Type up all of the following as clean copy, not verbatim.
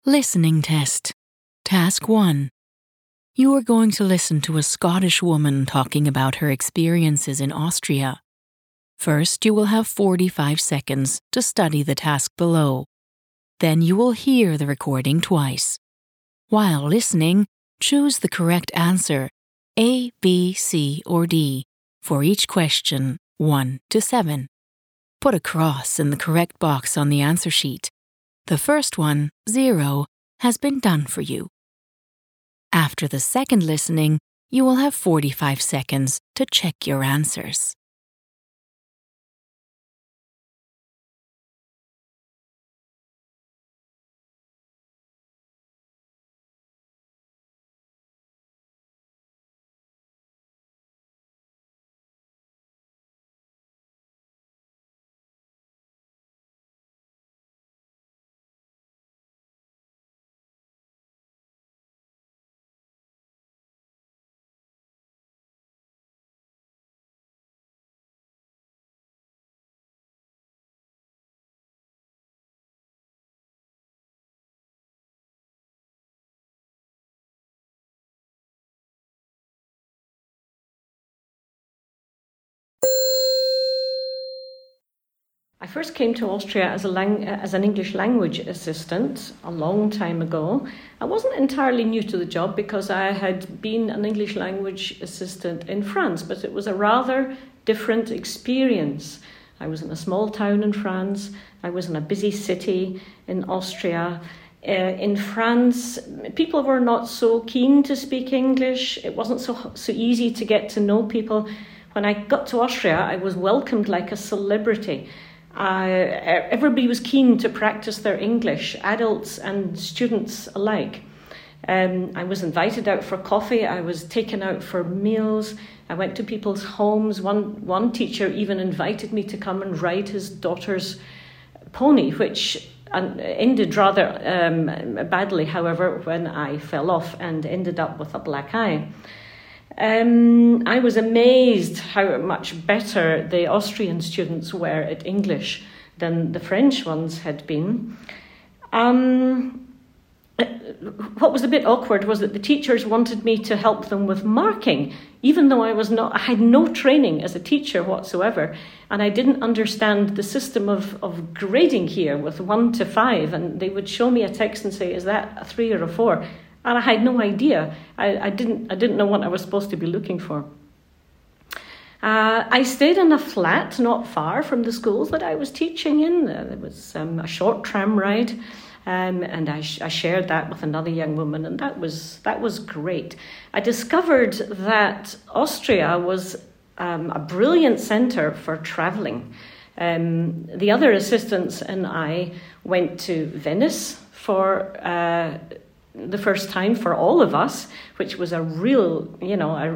Listening test. Task 1. You are going to listen to a Scottish woman talking about her experiences in Austria. First, you will have 45 seconds to study the task below. Then you will hear the recording twice. While listening, choose the correct answer, A, B, C, or D, for each question 1 to 7. Put a cross in the correct box on the answer sheet. The first one, 0, has been done for you. After the second listening, you will have 45 seconds to check your answers. I first came to Austria as an English language assistant a long time ago. I wasn't entirely new to the job because I had been an English language assistant in France, but it was a rather different experience. I was in a small town in France. I was in a busy city in Austria. In France, people were not so keen to speak English. It wasn't so easy to get to know people. When I got to Austria, I was welcomed like a celebrity. Everybody was keen to practice their English, adults and students alike. I was invited out for coffee. I was taken out for meals. I went to people's homes. One teacher even invited me to come and ride his daughter's pony, which ended rather badly, however, when I fell off and ended up with a black eye. I was amazed how much better the Austrian students were at English than the French ones had been. What was a bit awkward was that the teachers wanted me to help them with marking, even though I had no training as a teacher whatsoever, and I didn't understand the system of grading here with 1 to 5, and they would show me a text and say, is that a 3 or a 4? And I had no idea. I didn't know what I was supposed to be looking for. I stayed in a flat not far from the schools that I was teaching in. There was a short tram ride, and I shared that with another young woman, and that was great. I discovered that Austria was a brilliant centre for travelling. The other assistants and I went to Venice for the first time for all of us, which was a really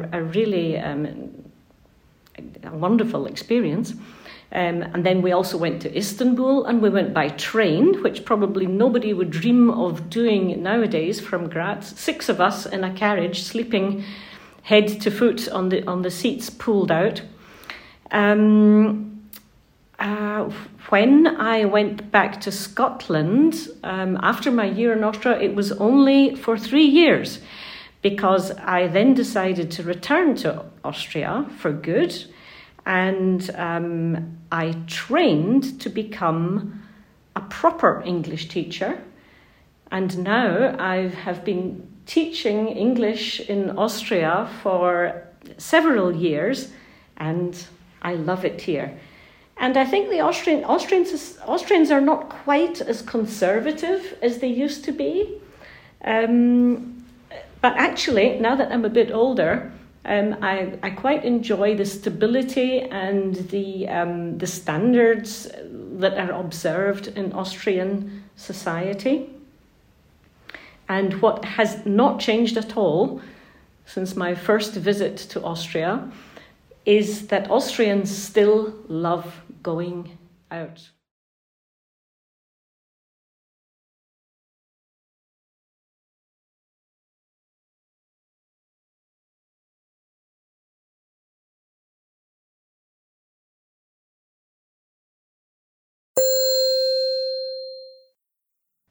wonderful experience. And then we also went to Istanbul, and we went by train, which probably nobody would dream of doing nowadays from Graz. 6 of us in a carriage, sleeping head to foot on the seats pulled out. When I went back to Scotland, after my year in Austria, it was only for 3 years, because I then decided to return to Austria for good, and I trained to become a proper English teacher. And now I have been teaching English in Austria for several years, and I love it here. And I think the Austrians are not quite as conservative as they used to be. But actually, now that I'm a bit older, I quite enjoy the stability and the standards that are observed in Austrian society. And what has not changed at all since my first visit to Austria is that Austrians still love going out.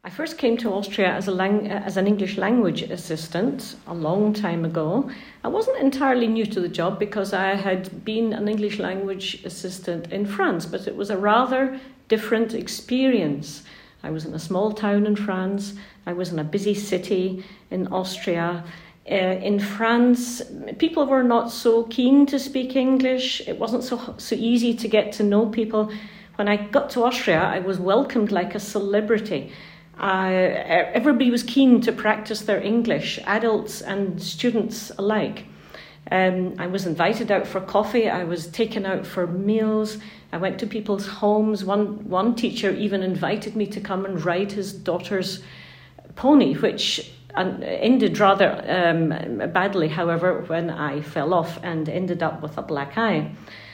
I first came to Austria as an English language assistant a long time ago. I wasn't entirely new to the job because I had been an English language assistant in France, but it was a rather different experience. I was in a small town in France. I was in a busy city in Austria. In France, people were not so keen to speak English. It wasn't so easy to get to know people. When I got to Austria, I was welcomed like a celebrity. Everybody was keen to practice their English, adults and students alike. I was invited out for coffee. I was taken out for meals. I went to people's homes. One teacher even invited me to come and ride his daughter's pony, which ended rather badly, however, when I fell off and ended up with a black eye.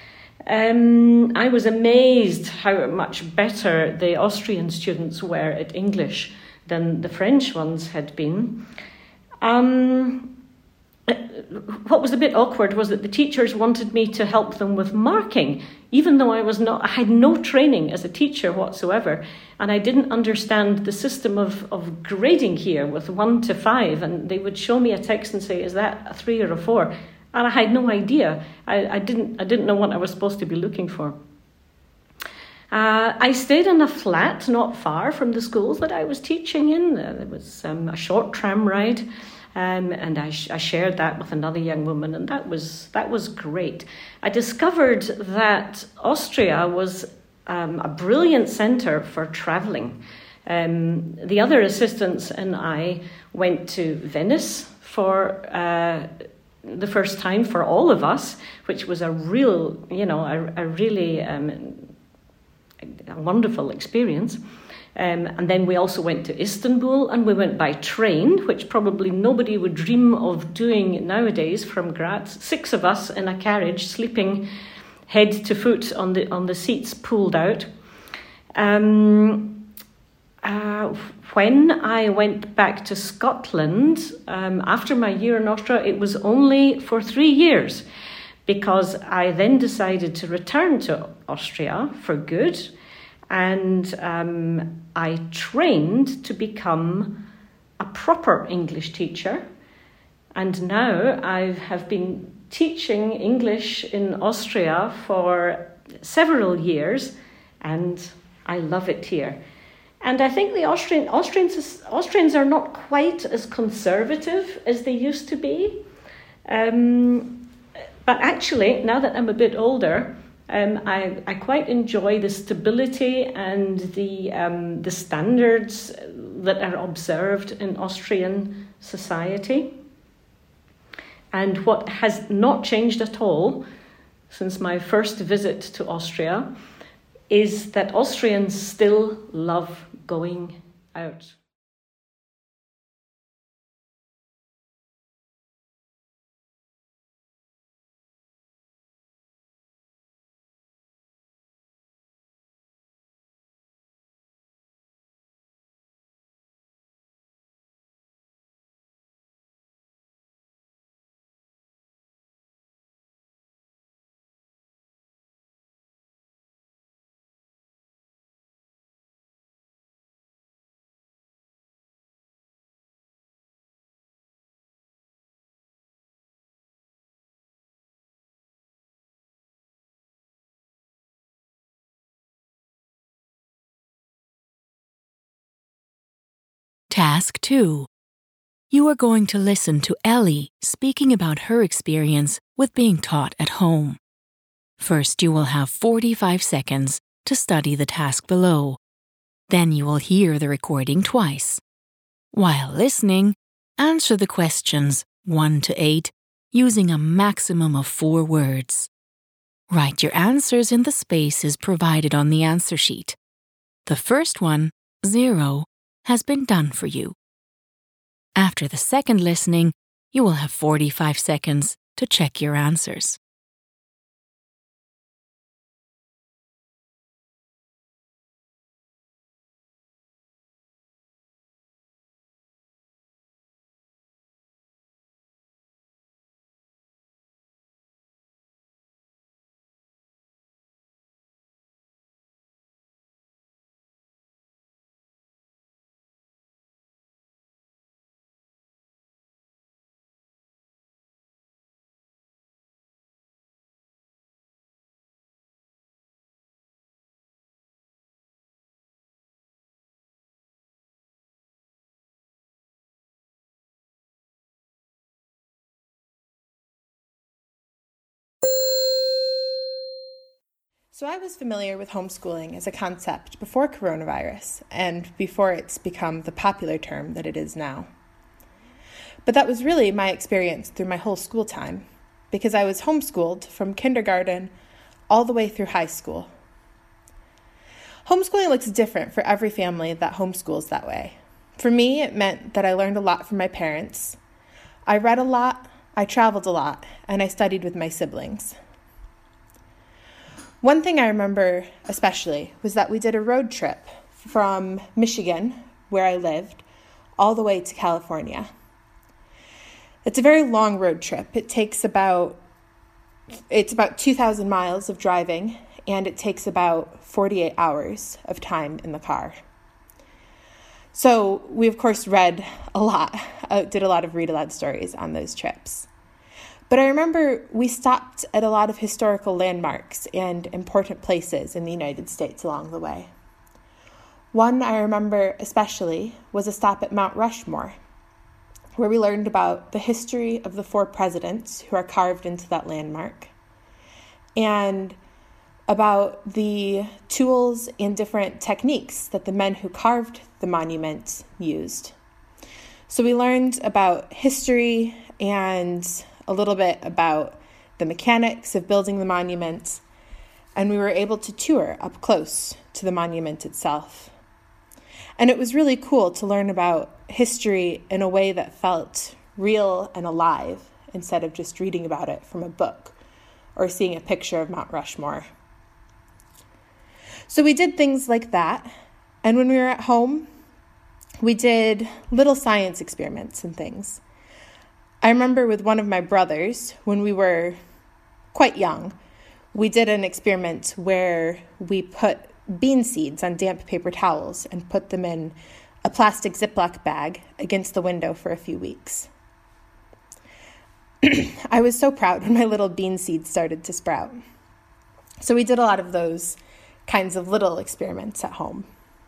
I was amazed how much better the Austrian students were at English than the French ones had been. What was a bit awkward was that the teachers wanted me to help them with marking, even though I had no training as a teacher whatsoever, and I didn't understand the system of grading here with 1 to 5, and they would show me a text and say, is that a 3 or a 4? And I had no idea. I didn't know what I was supposed to be looking for. I stayed in a flat not far from the schools that I was teaching in. There was a short tram ride, and I shared that with another young woman, and that was great. I discovered that Austria was a brilliant centre for travelling. The other assistants and I went to Venice for the first time for all of us, which was a really wonderful experience. And then we also went to Istanbul, and we went by train, which probably nobody would dream of doing nowadays from Graz. 6 of us in a carriage, sleeping head to foot on the seats pulled out. When I went back to Scotland, after my year in Austria, it was only for 3 years, because I then decided to return to Austria for good, and I trained to become a proper English teacher. And now I have been teaching English in Austria for several years, and I love it here. And I think the Austrians are not quite as conservative as they used to be. But actually, now that I'm a bit older, I quite enjoy the stability and the standards that are observed in Austrian society. And what has not changed at all since my first visit to Austria is that Austrians still love going out. Task 2. You are going to listen to Ellie speaking about her experience with being taught at home. First, you will have 45 seconds to study the task below. Then you will hear the recording twice. While listening, answer the questions 1 to 8 using a maximum of 4 words. Write your answers in the spaces provided on the answer sheet. The first one, 0, has been done for you. After the second listening, you will have 45 seconds to check your answers. So I was familiar with homeschooling as a concept before coronavirus and before it's become the popular term that it is now. But that was really my experience through my whole school time, because I was homeschooled from kindergarten all the way through high school. Homeschooling looks different for every family that homeschools that way. For me, it meant that I learned a lot from my parents. I read a lot, I traveled a lot, and I studied with my siblings. One thing I remember especially was that we did a road trip from Michigan, where I lived, all the way to California. It's a very long road trip. It's about 2,000 miles of driving, and it takes about 48 hours of time in the car. So we, of course, read a lot, did a lot of read-aloud stories on those trips. But I remember we stopped at a lot of historical landmarks and important places in the United States along the way. One I remember especially was a stop at Mount Rushmore, where we learned about the history of the 4 presidents who are carved into that landmark, and about the tools and different techniques that the men who carved the monument used. So we learned about history and a little bit about the mechanics of building the monument, and we were able to tour up close to the monument itself. And it was really cool to learn about history in a way that felt real and alive, instead of just reading about it from a book or seeing a picture of Mount Rushmore. So we did things like that, and when we were at home, we did little science experiments and things. I remember with one of my brothers, when we were quite young, we did an experiment where we put bean seeds on damp paper towels and put them in a plastic Ziploc bag against the window for a few weeks. I was so proud when my little bean seeds started to sprout. So we did a lot of those kinds of little experiments at home.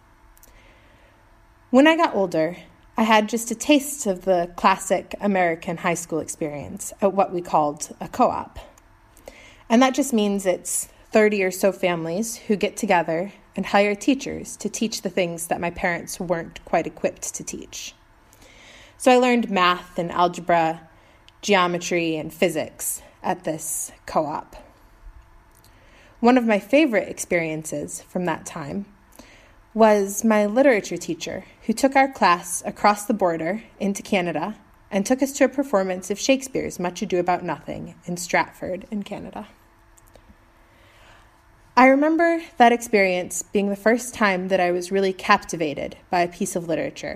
When I got older, I had just a taste of the classic American high school experience at what we called a co-op. And that just means it's 30 or so families who get together and hire teachers to teach the things that my parents weren't quite equipped to teach. So I learned math and algebra, geometry, and physics at this co-op. One of my favorite experiences from that time was my literature teacher, who took our class across the border into Canada and took us to a performance of Shakespeare's Much Ado About Nothing in Stratford in Canada. I remember that experience being the first time that I was really captivated by a piece of literature.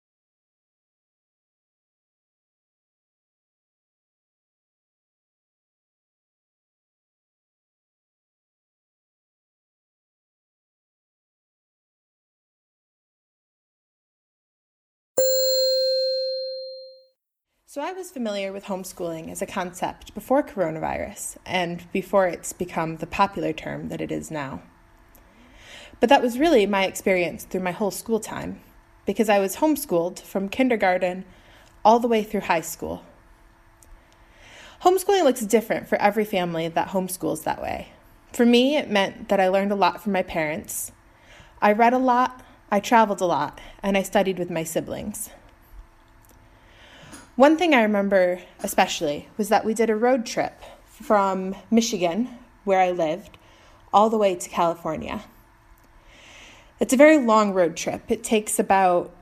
So I was familiar with homeschooling as a concept before coronavirus and before it's become the popular term that it is now. But that was really my experience through my whole school time, because I was homeschooled from kindergarten all the way through high school. Homeschooling looks different for every family that homeschools that way. For me, it meant that I learned a lot from my parents. I read a lot, I traveled a lot, and I studied with my siblings. One thing I remember especially was that we did a road trip from Michigan, where I lived, all the way to California. It's a very long road trip. It's about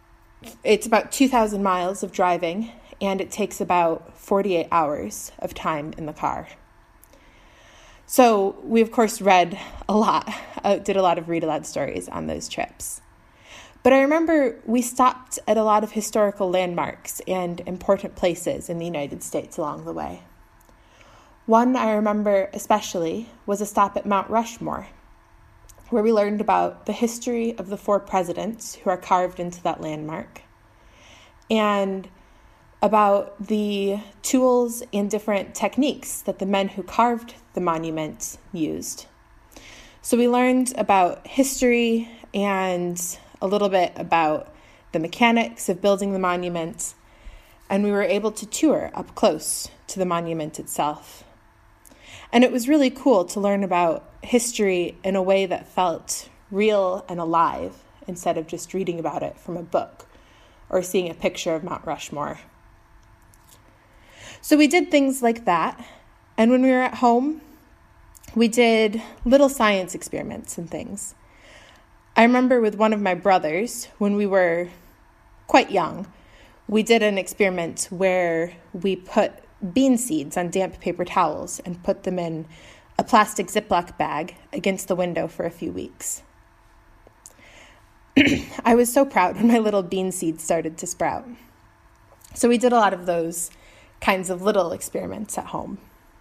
2,000 miles of driving, and it takes about 48 hours of time in the car. So we, of course, read a lot, did a lot of read-aloud stories on those trips. But I remember we stopped at a lot of historical landmarks and important places in the United States along the way. One I remember especially was a stop at Mount Rushmore, where we learned about the history of the 4 presidents who are carved into that landmark, and about the tools and different techniques that the men who carved the monument used. So we learned about history and a little bit about the mechanics of building the monument, and we were able to tour up close to the monument itself. And it was really cool to learn about history in a way that felt real and alive instead of just reading about it from a book or seeing a picture of Mount Rushmore. So we did things like that. And when we were at home, we did little science experiments and things. I remember with one of my brothers, when we were quite young, we did an experiment where we put bean seeds on damp paper towels and put them in a plastic Ziploc bag against the window for a few weeks. I was so proud when my little bean seeds started to sprout. So we did a lot of those kinds of little experiments at home.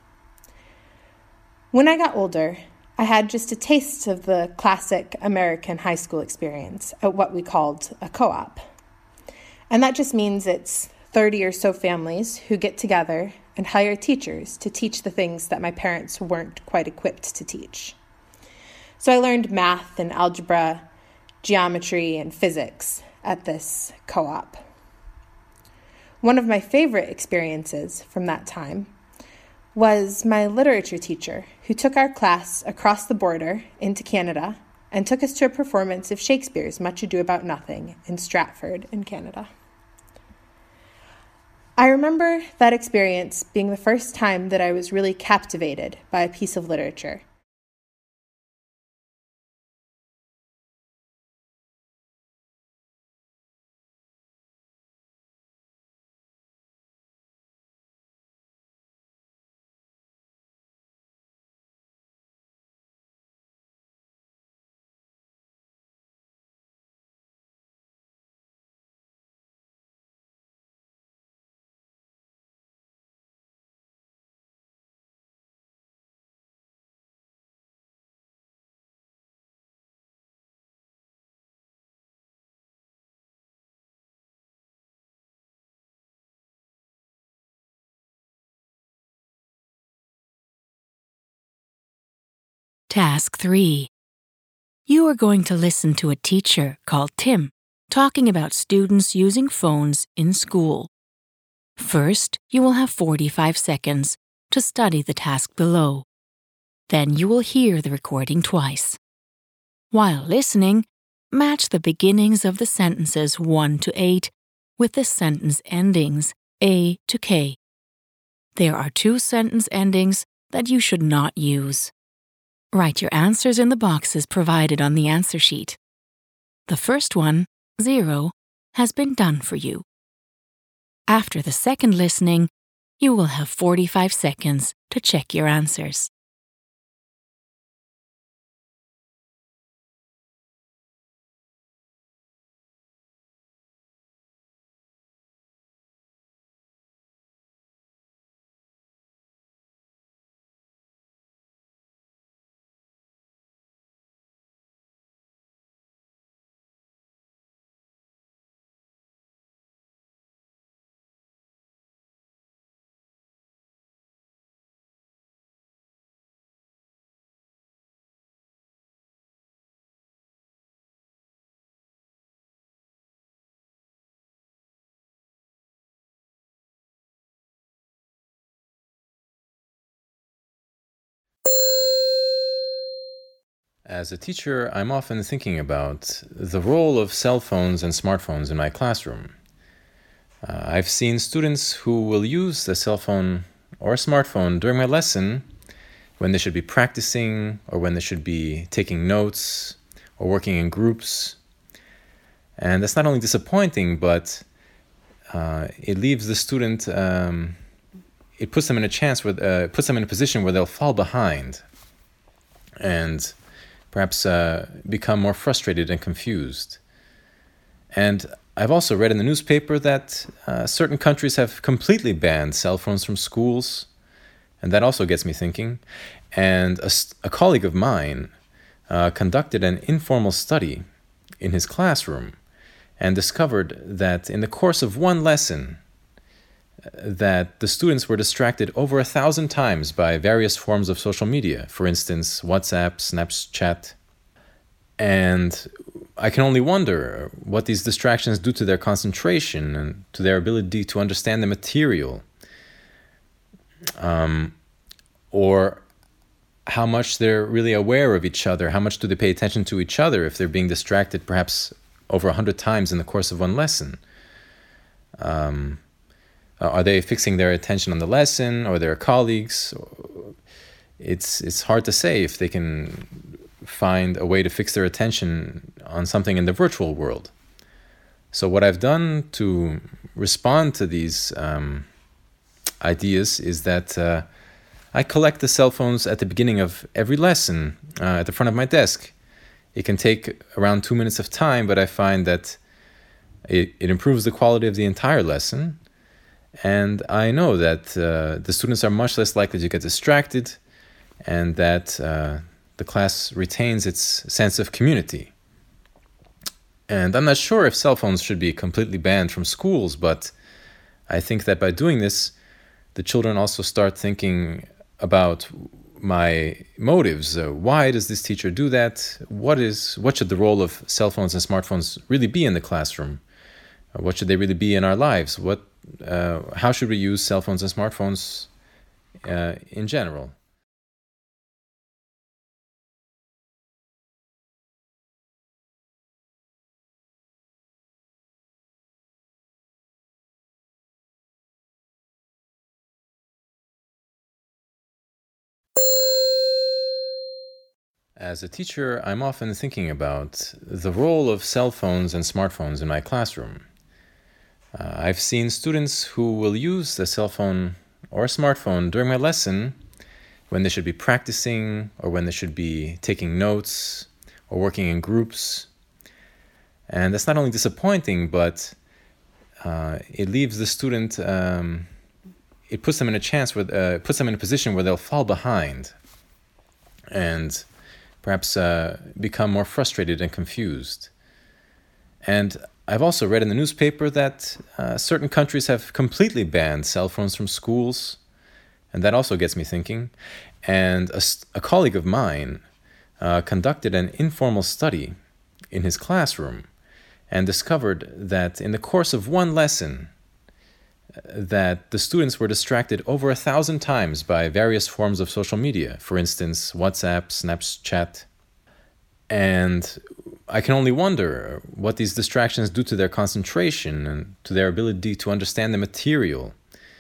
When I got older, I had just a taste of the classic American high school experience at what we called a co-op. And that just means it's 30 or so families who get together and hire teachers to teach the things that my parents weren't quite equipped to teach. So I learned math and algebra, geometry, and physics at this co-op. One of my favorite experiences from that time was my literature teacher, who took our class across the border into Canada and took us to a performance of Shakespeare's Much Ado About Nothing in Stratford in Canada. I remember that experience being the first time that I was really captivated by a piece of literature. Task 3. You are going to listen to a teacher called Tim talking about students using phones in school. First, you will have 45 seconds to study the task below. Then you will hear the recording twice. While listening, match the beginnings of the sentences 1 to 8 with the sentence endings A to K. There are 2 sentence endings that you should not use. Write your answers in the boxes provided on the answer sheet. The first one, 0, has been done for you. After the second listening, you will have 45 seconds to check your answers. As a teacher, I'm often thinking about the role of cell phones and smartphones in my classroom. I've seen students who will use a cell phone or a smartphone during my lesson when they should be practicing or when they should be taking notes or working in groups. And that's not only disappointing, but it leaves the student, it puts them in a position where they'll fall behind and perhaps become more frustrated and confused. And I've also read in the newspaper that certain countries have completely banned cell phones from schools, and that also gets me thinking. And a colleague of mine conducted an informal study in his classroom and discovered that in the course of one lesson, that the students were distracted over 1,000 times by various forms of social media, for instance, WhatsApp, Snapchat. And I can only wonder what these distractions do to their concentration and to their ability to understand the material. Or how much they're really aware of each other, how much do they pay attention to each other if they're being distracted perhaps over 100 times in the course of one lesson. Are they fixing their attention on the lesson or their colleagues? It's hard to say if they can find a way to fix their attention on something in the virtual world. So what I've done to respond to these ideas is that I collect the cell phones at the beginning of every lesson at the front of my desk. It can take around 2 minutes of time, but I find that it improves the quality of the entire lesson. And I know that the students are much less likely to get distracted and that the class retains its sense of community. And I'm not sure if cell phones should be completely banned from schools, but I think that by doing this, the children also start thinking about my motives. Why does this teacher do that? What should the role of cell phones and smartphones really be in the classroom? What should they really be in our lives? How should we use cell phones and smartphones in general? As a teacher, I'm often thinking about the role of cell phones and smartphones in my classroom. I've seen students who will use a cell phone or a smartphone during my lesson when they should be practicing or when they should be taking notes or working in groups. And that's not only disappointing, but it leaves the student, it puts them in a position where they'll fall behind and perhaps become more frustrated and confused. And I've also read in the newspaper that certain countries have completely banned cell phones from schools, and that also gets me thinking. And a colleague of mine conducted an informal study in his classroom and discovered that in the course of one lesson, that the students were distracted over 1,000 times by various forms of social media, for instance, WhatsApp, Snapchat. And I can only wonder what these distractions do to their concentration and to their ability to understand the material,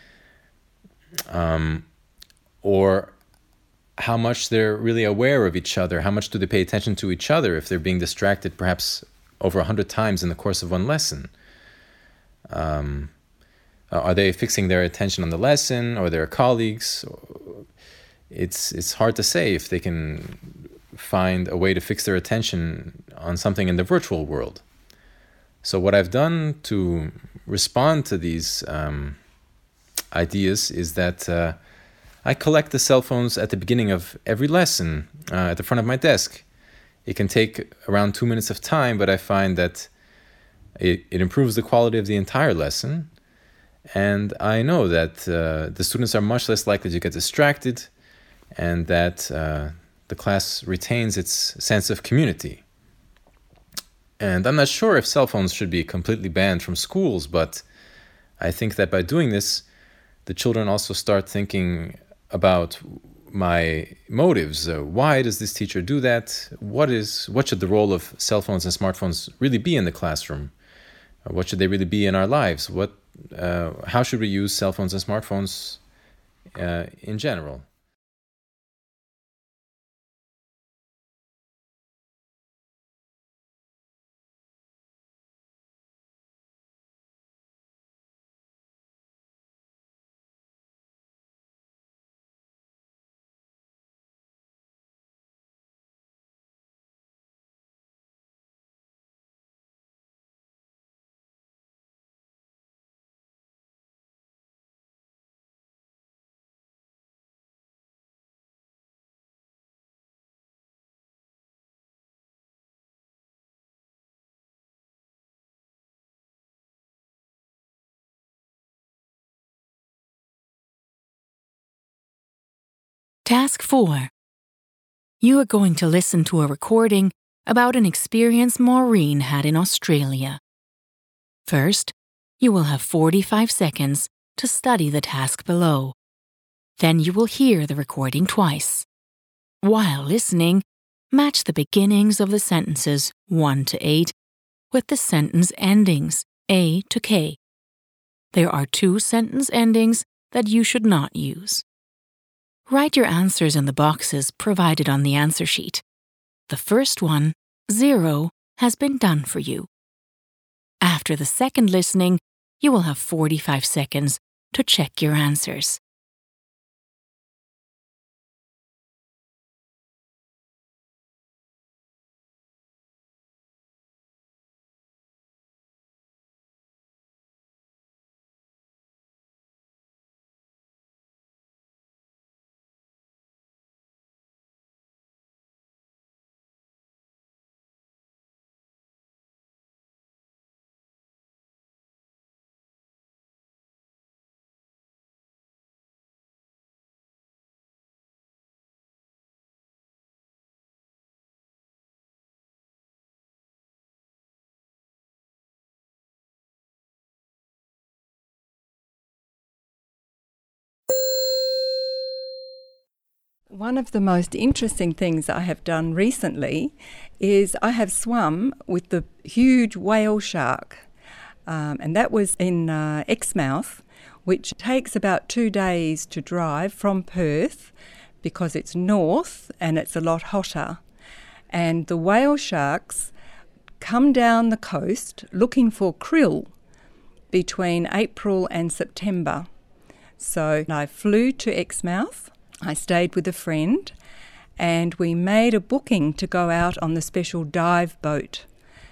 or how much they're really aware of each other, how much do they pay attention to each other if they're being distracted perhaps over 100 times in the course of one lesson. Are they fixing their attention on the lesson or their colleagues? It's hard to say if they can find a way to fix their attention on something in the virtual world. So what I've done to respond to these ideas is that I collect the cell phones at the beginning of every lesson at the front of my desk. It can take around 2 minutes of time, but I find that it improves the quality of the entire lesson. And I know that the students are much less likely to get distracted and that the class retains its sense of community. And I'm not sure if cell phones should be completely banned from schools, but I think that by doing this, the children also start thinking about my motives. Why does this teacher do that? What should the role of cell phones and smartphones really be in the classroom? What should they really be in our lives? How should we use cell phones and smartphones in general? Task 4. You are going to listen to a recording about an experience Maureen had in Australia. First, you will have 45 seconds to study the task below. Then you will hear the recording twice. While listening, match the beginnings of the sentences 1 to 8 with the sentence endings A to K. There are 2 sentence endings that you should not use. Write your answers in the boxes provided on the answer sheet. The first one, 0, has been done for you. After the second listening, you will have 45 seconds to check your answers. One of the most interesting things I have done recently is I have swum with the huge whale shark, and that was in Exmouth, which takes about 2 days to drive from Perth because it's north and it's a lot hotter. And the whale sharks come down the coast looking for krill between April and September. So I flew to Exmouth. I stayed with a friend and we made a booking to go out on the special dive boat.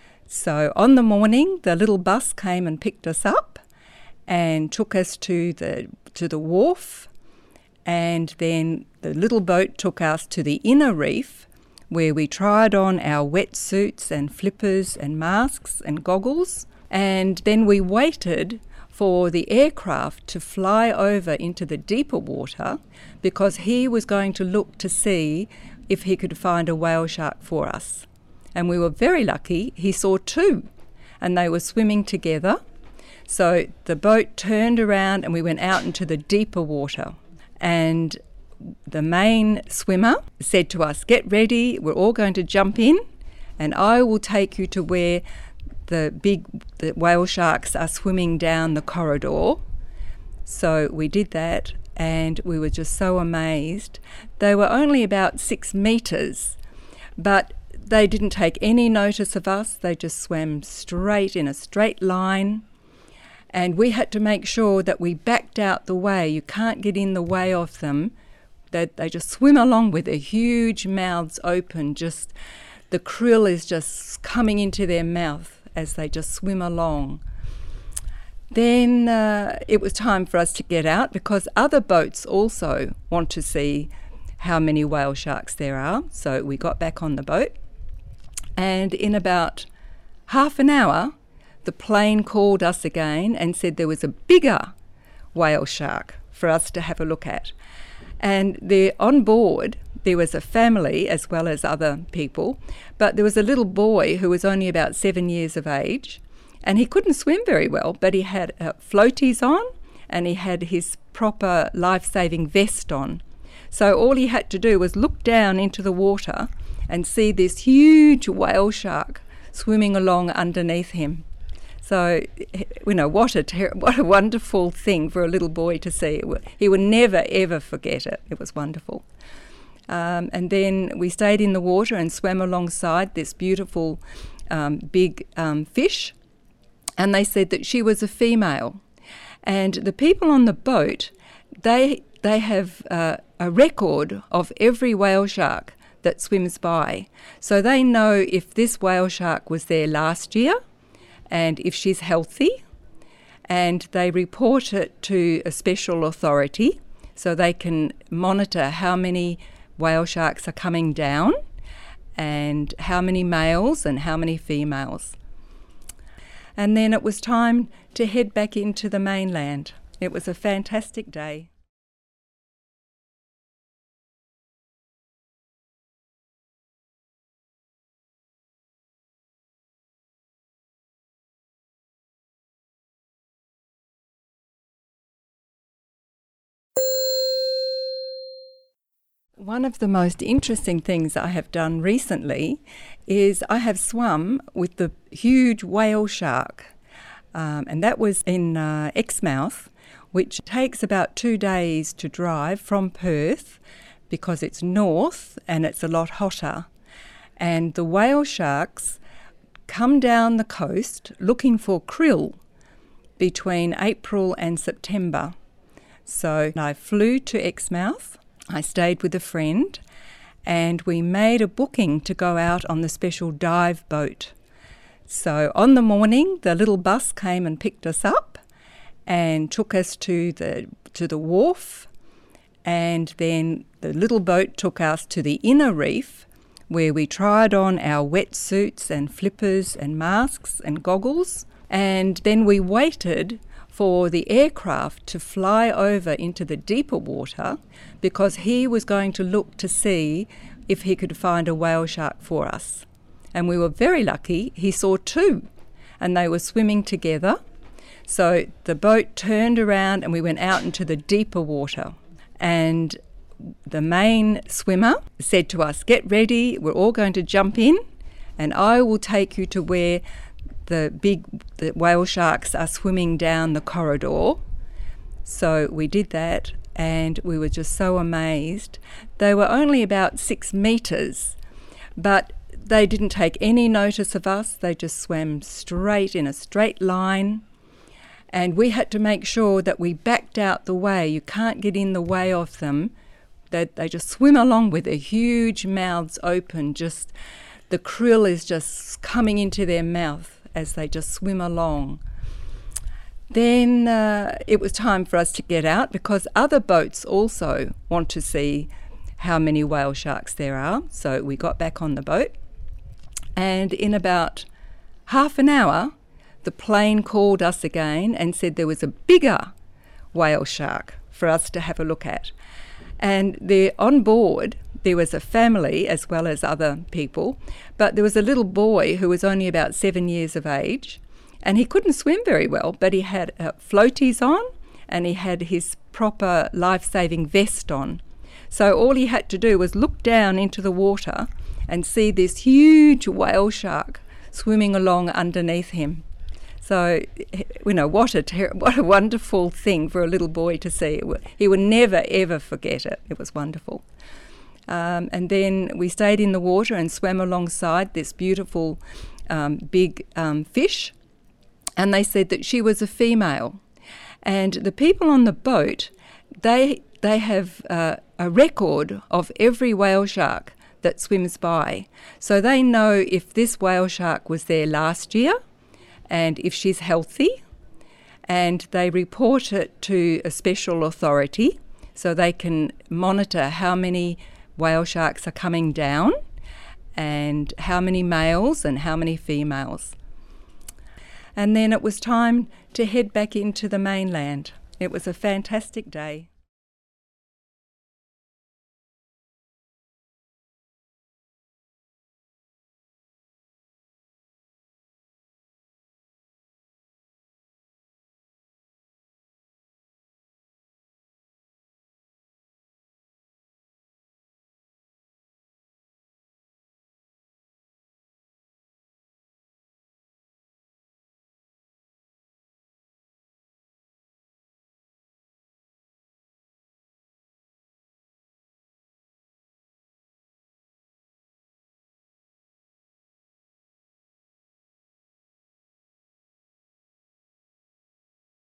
So on the morning, the little bus came and picked us up and took us to the wharf, and then the little boat took us to the inner reef where we tried on our wetsuits and flippers and masks and goggles, and then we waited for the aircraft to fly over into the deeper water because he was going to look to see if he could find a whale shark for us. And we were very lucky. He saw 2 and they were swimming together. So the boat turned around and we went out into the deeper water. And the main swimmer said to us, "Get ready, we're all going to jump in and I will take you to where the whale sharks are swimming down the corridor." So we did that and we were just so amazed. They were only about 6 metres, but they didn't take any notice of us. They just swam straight in a straight line, and we had to make sure that we backed out the way. You can't get in the way of them. They just swim along with their huge mouths open. Just the krill is just coming into their mouth as they just swim along. Then it was time for us to get out because other boats also want to see how many whale sharks there are. So we got back on the boat, and in about half an hour, the plane called us again and said there was a bigger whale shark for us to have a look at. And on board, there was a family as well as other people, but there was a little boy who was only about 7 years of age, and he couldn't swim very well, but he had floaties on and he had his proper life-saving vest on. So all he had to do was look down into the water and see this huge whale shark swimming along underneath him. So, you know, what a wonderful thing for a little boy to see. He would never, ever forget it. It was wonderful. And then we stayed in the water and swam alongside this beautiful big fish. And they said that she was a female. And the people on the boat, they have a record of every whale shark that swims by. So they know if this whale shark was there last year and if she's healthy, and they report it to a special authority so they can monitor how many whale sharks are coming down and how many males and how many females. And then it was time to head back into the mainland. It was a fantastic day. One of the most interesting things I have done recently is I have swum with the huge whale shark, and that was in Exmouth, which takes about 2 days to drive from Perth because it's north and it's a lot hotter. And the whale sharks come down the coast looking for krill between April and September. So I flew to Exmouth, I stayed with a friend, and we made a booking to go out on the special dive boat. So on the morning, the little bus came and picked us up and took us to the wharf, and then the little boat took us to the inner reef where we tried on our wetsuits and flippers and masks and goggles, and then we waited for the aircraft to fly over into the deeper water because he was going to look to see if he could find a whale shark for us. And we were very lucky, he saw 2 and they were swimming together. So the boat turned around and we went out into the deeper water. And the main swimmer said to us, "Get ready, we're all going to jump in and I will take you to where the whale sharks are swimming down the corridor." So we did that and we were just so amazed. They were only about 6 metres, but they didn't take any notice of us. They just swam straight in a straight line, and we had to make sure that we backed out the way. You can't get in the way of them. They just swim along with their huge mouths open. Just the krill is just coming into their mouth as they just swim along. Then it was time for us to get out because other boats also want to see how many whale sharks there are. So we got back on the boat, and in about half an hour, the plane called us again and said there was a bigger whale shark for us to have a look at. And there on board, there was a family as well as other people, but there was a little boy who was only about 7 years of age, and he couldn't swim very well, but he had floaties on and he had his proper life-saving vest on. So all he had to do was look down into the water and see this huge whale shark swimming along underneath him. So, you know, what a wonderful thing for a little boy to see. He would never, ever forget it. It was wonderful. And then we stayed in the water and swam alongside this beautiful big fish, and they said that she was a female. And the people on the boat, they have a record of every whale shark that swims by. So they know if this whale shark was there last year and if she's healthy, and they report it to a special authority so they can monitor how many whale sharks are coming down and how many males and how many females. And then it was time to head back into the mainland. It was a fantastic day.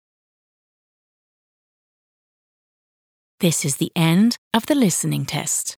This is the end of the listening test.